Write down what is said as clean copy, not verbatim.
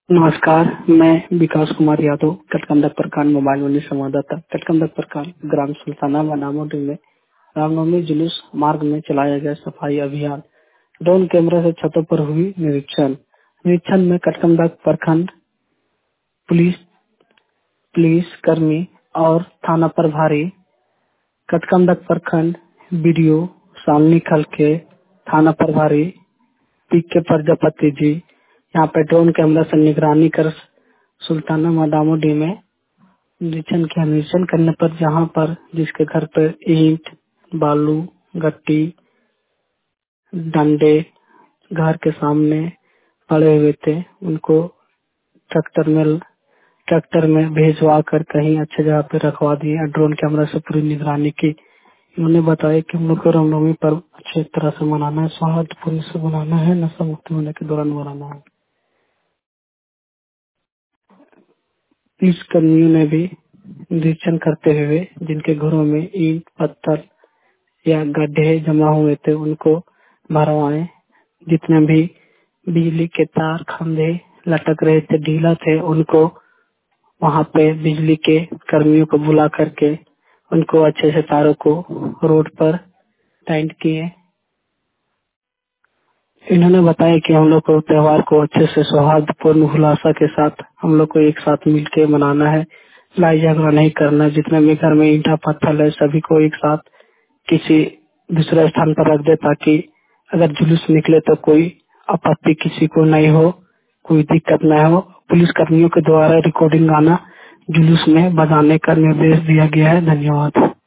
नमस्कार, मैं विकास कुमार यादव, कटकमदक प्रखंड मोबाइल मंडी संवाददाता। कटकमदक प्रखंड ग्राम सुल्ताना बनामोडी में रामनवमी जुलूस मार्ग में चलाया गया सफाई अभियान। ड्रोन कैमरा से छतों पर हुई निरीक्षण में कटकमदक प्रखंड पुलिस पुलिस कर्मी और थाना प्रभारी, कटकमदक प्रखंड बीडीओ सालनी खल के थाना प्रभारी पी के प्रजापति जी यहाँ पे ड्रोन कैमरा से निगरानी कर सुल्ताना मदामोडी में निरीक्षण करने पर जहाँ पर जिसके घर पर ईंट, बालू, गट्टी, डंडे घर के सामने पड़े हुए थे, उनको ट्रैक्टर में भेजवा कर कहीं अच्छे जगह पे रखवा दिए। ड्रोन कैमरा से पूरी निगरानी की। उन्होंने बताया कि हम लोग को रामनवमी पर्व अच्छी तरह से मनाना है, सौहार्दपूर्ण से मनाना है, नशा मुक्त होने के दौरान मनाना है। पुलिस कर्मियों ने भी निरीक्षण करते हुए जिनके घरों में ईंट, पत्थर या गड्ढे जमा हुए थे उनको भरवाए। जितने भी बिजली के तार खंभे लटक रहे थे, ढीला थे, उनको वहां पे बिजली के कर्मियों को बुला करके उनको अच्छे से तारों को रोड पर टाइट किए। इन्होंने बताया कि हम लोग को त्योहार को अच्छे से सौहार्दपूर्ण उल्लासा के साथ हम लोग को एक साथ मिलकर मनाना है, लड़ाई झगड़ा नहीं करना। जितने भी घर में ईंटा पत्थर है सभी को एक साथ किसी दूसरे स्थान पर रख दे ताकि अगर जुलूस निकले तो कोई आपत्ति किसी को नहीं हो, कोई दिक्कत न हो। पुलिस कर्मियों के द्वारा रिकॉर्डिंग गाना जुलूस में बजाने का निर्देश दिया गया है। धन्यवाद।